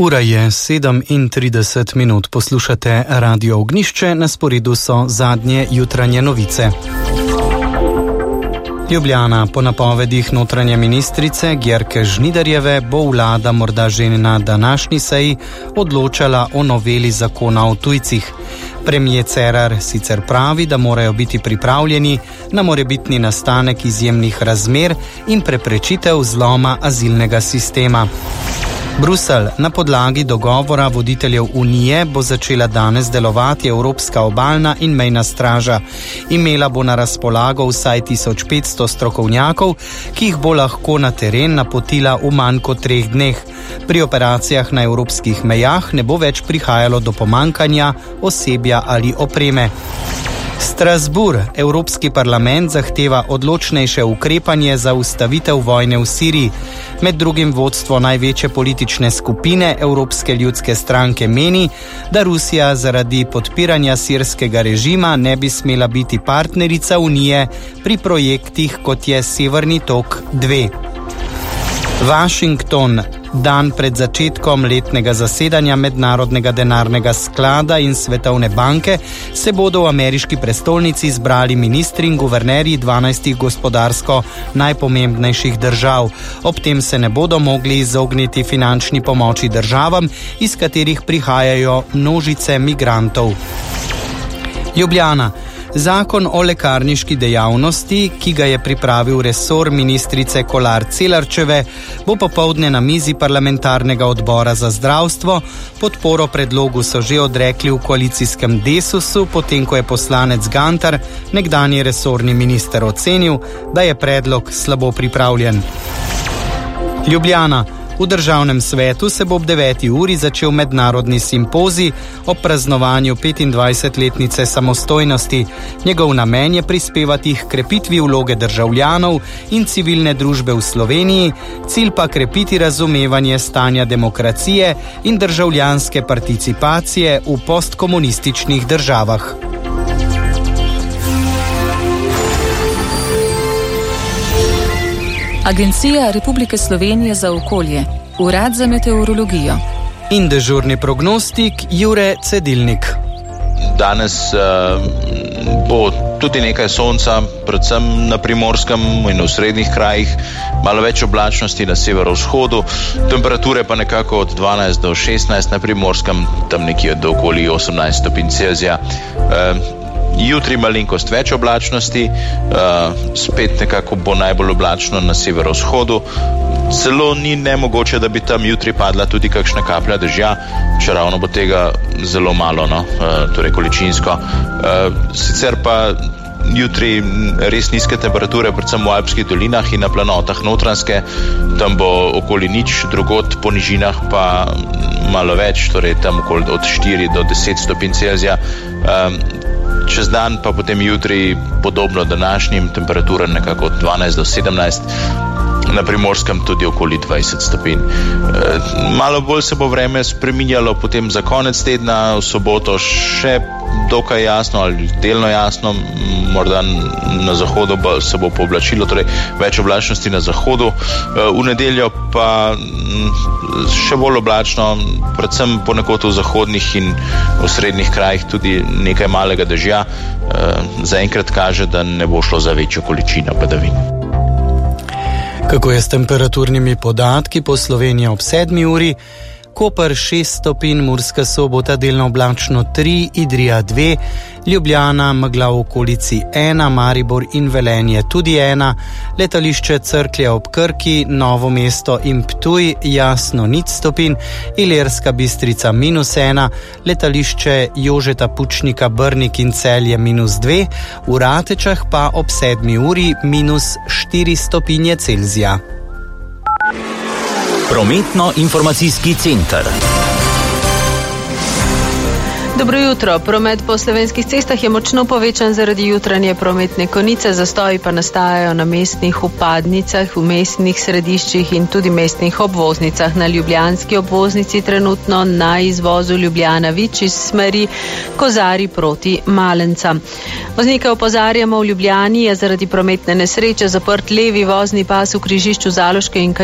Ura je 37 , poslušate Radio Ognjišče, na sporedu so zadnje jutranje novice. Ljubljana. Po napovedih notranje ministrice Györke Žnidarjeve bo vlada morda že na današnji seji odločala o noveli zakona o tujcih. Premier Cerar sicer pravi, da morajo biti pripravljeni na morebitni nastanek izjemnih razmer in preprečitev zloma azilnega sistema. Bruselj. Na podlagi dogovora voditeljev Unije bo začela danes delovati Evropska obalna in mejna straža. Imela bo na razpolago vsaj 1500 strokovnjakov, ki jih bo lahko na teren napotila v manj kot 3 dneh. Pri operacijah na evropskih mejah ne bo več prihajalo do pomankanja osebja ali opreme. Strasbourg. Evropski parlament zahteva odločnejše ukrepanje za ustavitev vojne v Siriji. Med drugim vodstvo največje politične skupine Evropske ljudske stranke meni, da Rusija zaradi podpiranja sirskega režima ne bi smela biti partnerica Unije pri projektih, kot je Severni tok 2. Washington. Dan pred začetkom letnega zasedanja Mednarodnega denarnega sklada in Svetovne banke se bodo v ameriški prestolnici zbrali ministri in guvernerji 12 gospodarsko najpomembnejših držav. Ob tem se ne bodo mogli izogniti finančni pomoči državam, iz katerih prihajajo množice migrantov. Ljubljana. Zakon o lekarniški dejavnosti, ki ga je pripravil resor ministrice Kolar Celarčeve, bo popoldne na mizi parlamentarnega odbora za zdravstvo. Podporo predlogu so že odrekli v koalicijskem Desusu, potem ko je poslanec Gantar, nekdanji resorni minister, ocenil, da je predlog slabo pripravljen. Ljubljana. V državnem svetu se bo ob 9. uri začel mednarodni simpozij o praznovanju 25-letnice samostojnosti. Njegov namen je prispevati k krepitvi vloge državljanov in civilne družbe v Sloveniji, cilj pa krepiti razumevanje stanja demokracije in državljanske participacije v postkomunističnih državah. Agencija Republike Slovenije za okolje, Urad za meteorologijo in dežurni prognostik Jure Cedilnik. Danes bo tudi nekaj sonca, predvsem na Primorskem in v srednjih krajih, malo več oblačnosti na severovzhodu, temperature pa nekako od 12 do 16 na Primorskem, tam nekje do okoli 18 stopinj Celzija. Jutri malenkost več oblačnosti, spet nekako bo najbolj oblačno na severovzhodu. Celo ni nemogoče, da bi tam jutri padla tudi kakšna kaplja dežja, čeravno bo tega zelo malo, torej količinsko. Sicer pa jutri res nizke temperature, predvsem v alpskih dolinah in na planotah Notranjske, tam bo okoli nič, drugod po nižinah pa malo več, torej tam okoli od 4 do 10 stopinj Celzija. Čez dan pa potem jutri podobno današnjim temperaturam nekako od 12 do 17, na Primorskem tudi okoli 20 stopinj. Malo bolj se bo vreme spreminjalo potem za konec tedna, v soboto še dokaj jasno ali delno jasno, morda na zahodu se bo pooblačilo, torej več oblačnosti na zahodu. V nedeljo pa še bolj oblačno, predvsem ponekod v zahodnih in v srednjih krajih tudi nekaj malega dežja. Zaenkrat kaže, da ne bo šlo za večjo količino padavin. Kako je s temperaturnimi podatki po Sloveniji ob 7. uri? Koper 6 stopinj, Murska Sobota delno oblačno 3, Idrija 2, Ljubljana megla v okolici 1, Maribor in Velenje tudi 1, letališče Cerklje ob Krki, Novo mesto in Ptuj jasno 0 stopinj, Ilirska Bistrica -1, letališče Jožeta Pučnika Brnik in Celje -2, v Ratečah pa ob 7. uri -4 stopinje Celzija. Prometno-informacijski center. Dobro jutro. Promet po slovenskih cestah je močno povečan zaradi jutranje prometne konice, zastoji pa nastajajo na mestnih vpadnicah, v mestnih središčih in tudi mestnih obvoznicah. Na ljubljanski obvoznici trenutno na izvozu Ljubljana-Vič iz smeri Kozari proti Malencam. Voznike opozarjamo, v Ljubljani je zaradi prometne nesreče zaprt levi vozni pas v križišču Zaloške in